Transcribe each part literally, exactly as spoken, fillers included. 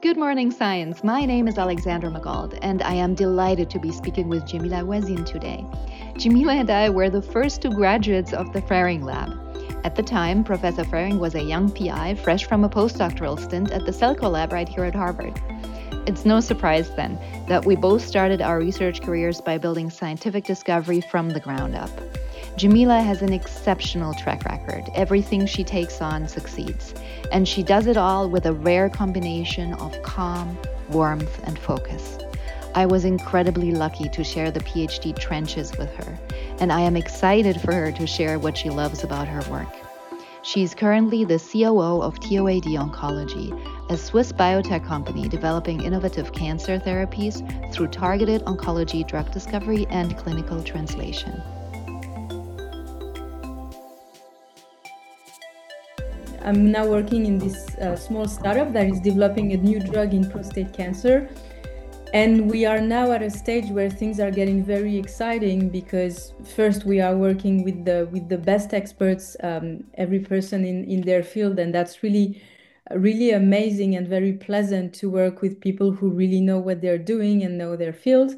Good morning, science. My name is Alexandra Magauld, and I am delighted to be speaking with Jamila Wazin today. Jamila and I were the first two graduates of the Frering Lab. At the time, Professor Frering was a young P I fresh from a postdoctoral stint at the Celco Lab right here at Harvard. It's no surprise then that we both started our research careers by building scientific discovery from the ground up. Jamila has an exceptional track record. Everything she takes on succeeds. And she does it all with a rare combination of calm, warmth, and focus. I was incredibly lucky to share the PhD trenches with her, and I am excited for her to share what she loves about her work. She's currently the C O O of T O A D Oncology, a Swiss biotech company developing innovative cancer therapies through targeted oncology drug discovery and clinical translation. I'm now working in this uh, small startup that is developing a new drug in prostate cancer. And we are now at a stage where things are getting very exciting because first we are working with the with the best experts, um, every person in, in their field. And that's really, really amazing and very pleasant to work with people who really know what they're doing and know their field.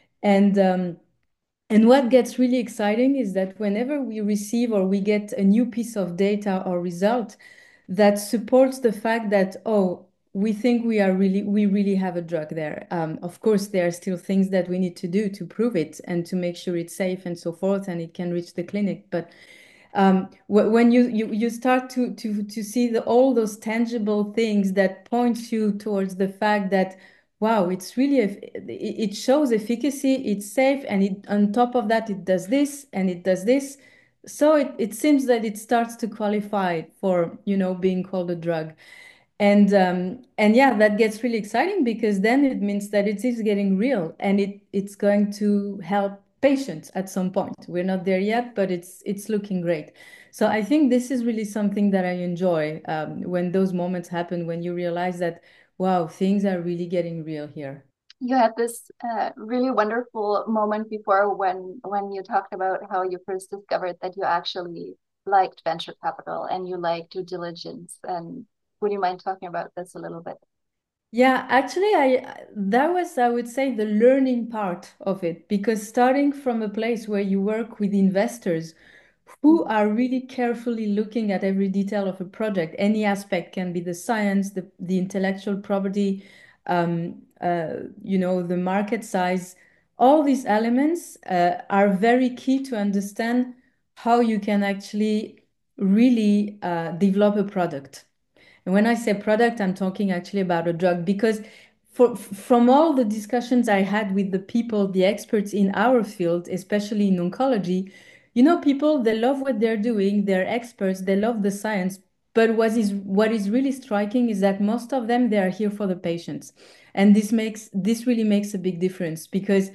And um, And what gets really exciting is that whenever we receive or we get a new piece of data or result that supports the fact that, oh, we think we are really, we really have a drug there. Um, of course, there are still things that we need to do to prove it and to make sure it's safe and so forth, and it can reach the clinic. But um, when you, you, you start to, to, to see the, all those tangible things that point you towards the fact that wow, it's really, it shows efficacy, it's safe, and it, on top of that, it does this and it does this. So it, it seems that it starts to qualify for, you know, being called a drug. And um, and yeah, that gets really exciting because then it means that it is getting real and it it's going to help patients at some point. We're not there yet, but it's it's looking great. So I think this is really something that I enjoy um, when those moments happen, when you realize that wow, things are really getting real here. You had this uh, really wonderful moment before when when you talked about how you first discovered that you actually liked venture capital and you liked due diligence. And would you mind talking about this a little bit? Yeah, actually, I that was, I would say, the learning part of it, because starting from a place where you work with investors who are really carefully looking at every detail of a project, any aspect can be the science, the, the intellectual property, um, uh, you know, the market size, all these elements uh, are very key to understand how you can actually really uh, develop a product. And when I say product, I'm talking actually about a drug because for, from all the discussions I had with the people, the experts in our field, especially in oncology, you know, people, they love what they're doing, they're experts, they love the science. But what is what is really striking is that most of them, they are here for the patients. And this makes this really makes a big difference because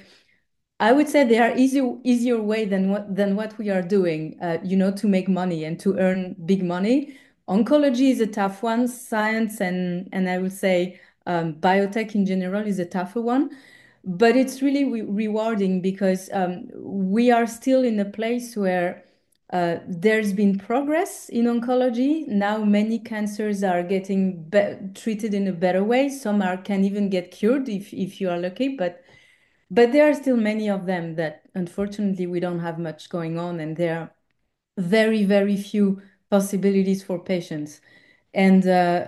I would say there are easy, easier way than what than what we are doing, uh, you know, to make money and to earn big money. Oncology is a tough one. Science and and I would say um, biotech in general is a tougher one, but it's really re rewarding because um, we are still in a place where uh, there's been progress in oncology. Now many cancers are getting treated in a better way. Some are can even get cured if if you are lucky, but but there are still many of them that unfortunately we don't have much going on, and there are very, very few possibilities for patients. And uh,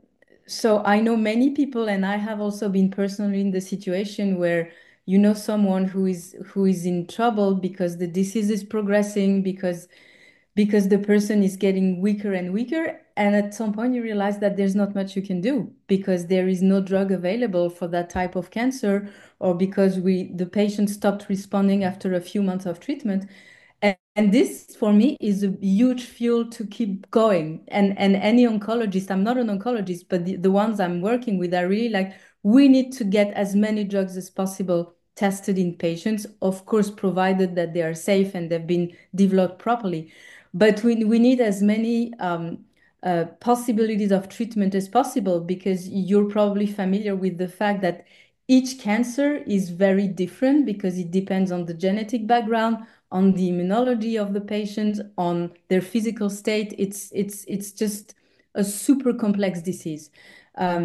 so I know many people, and I have also been personally in the situation where you know someone who is who is in trouble because the disease is progressing, because because the person is getting weaker and weaker. And at some point, you realize that there's not much you can do because there is no drug available for that type of cancer, or because we the patient stopped responding after a few months of treatment. And, and this, for me, is a huge fuel to keep going. And and any oncologist, I'm not an oncologist, but the, the ones I'm working with are really like, we need to get as many drugs as possible tested in patients, of course, provided that they are safe and they've been developed properly. But we, we need as many um, uh, possibilities of treatment as possible, because you're probably familiar with the fact that each cancer is very different because it depends on the genetic background, on the immunology of the patient, on their physical state. It's it's it's just a super complex disease. Um,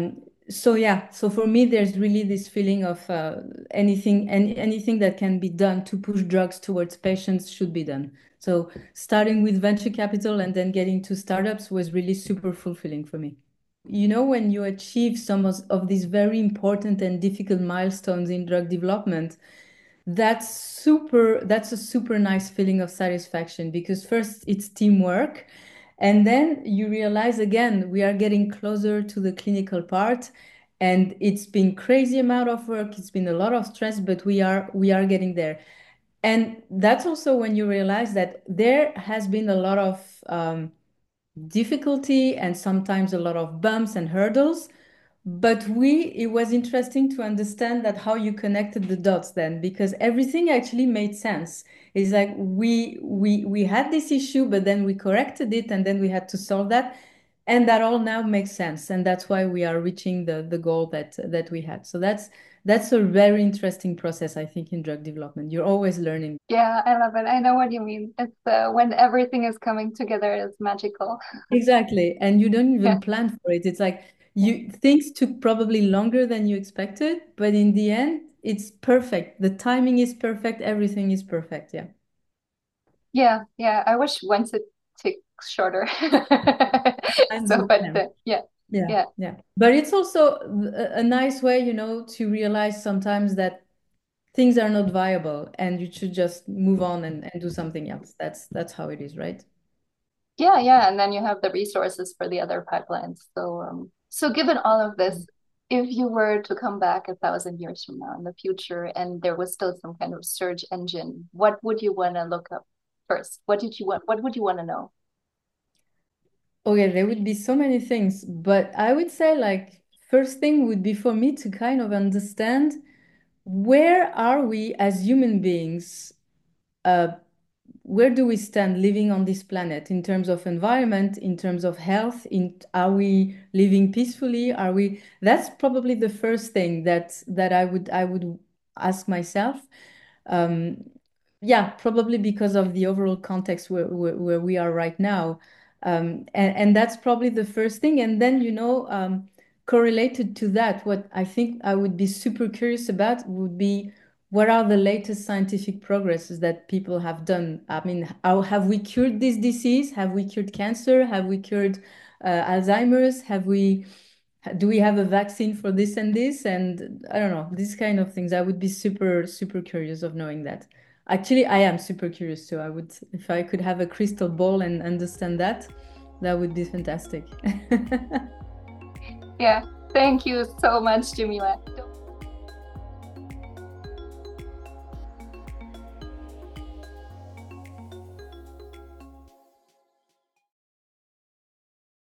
So yeah, so for me, there's really this feeling of uh, anything any, anything that can be done to push drugs towards patients should be done. So starting with venture capital and then getting to startups was really super fulfilling for me. You know, when you achieve some of, of these very important and difficult milestones in drug development, that's super, that's a super nice feeling of satisfaction because first it's teamwork. And then you realize again, we are getting closer to the clinical part. And it's been crazy amount of work. It's been a lot of stress, but we are we are getting there. And that's also when you realize that there has been a lot of um, difficulty and sometimes a lot of bumps and hurdles. But we, it was interesting to understand that how you connected the dots then, because everything actually made sense. It's like we we we had this issue, but then we corrected it, and then we had to solve that, and that all now makes sense, and that's why we are reaching the the goal that that we had. So that's that's a very interesting process, I think, in drug development. You're always learning. Yeah, I love it. I know what you mean. It's uh, when everything is coming together, it's magical. Exactly. And you don't Yeah. even plan for it. It's like you things took probably longer than you expected, but in the end, it's perfect. The timing is perfect, everything is perfect. Yeah. Yeah, yeah. I wish once it takes shorter. Times So, we but can. uh, yeah, Yeah, yeah, yeah. But it's also a, a nice way, you know, to realize sometimes that things are not viable and you should just move on and, and do something else. That's that's how it is, right? yeah, yeah. And then you have the resources for the other pipelines. So, um, so given all of this, if you were to come back a thousand years from now in the future and there was still some kind of search engine, what would you want to look up first? What did you want? What would you want to know? Okay, there would be so many things, but I would say like first thing would be for me to kind of understand where are we as human beings? Uh, where do we stand living on this planet in terms of environment, in terms of health? In are we living peacefully? Are we? That's probably the first thing that that I would I would ask myself. Um, yeah, probably because of the overall context where, where, where we are right now. Um, and, and that's probably the first thing. And then, you know, um, correlated to that, what I think I would be super curious about would be what are the latest scientific progresses that people have done? I mean, how have we cured this disease? Have we cured cancer? Have we cured uh, Alzheimer's? Have we do we have a vaccine for this and this? And I don't know, these kind of things. I would be super, super curious of knowing that. Actually, I am super curious too. I would, if I could have a crystal ball and understand that, that would be fantastic. Yeah. Thank you so much, Jamila.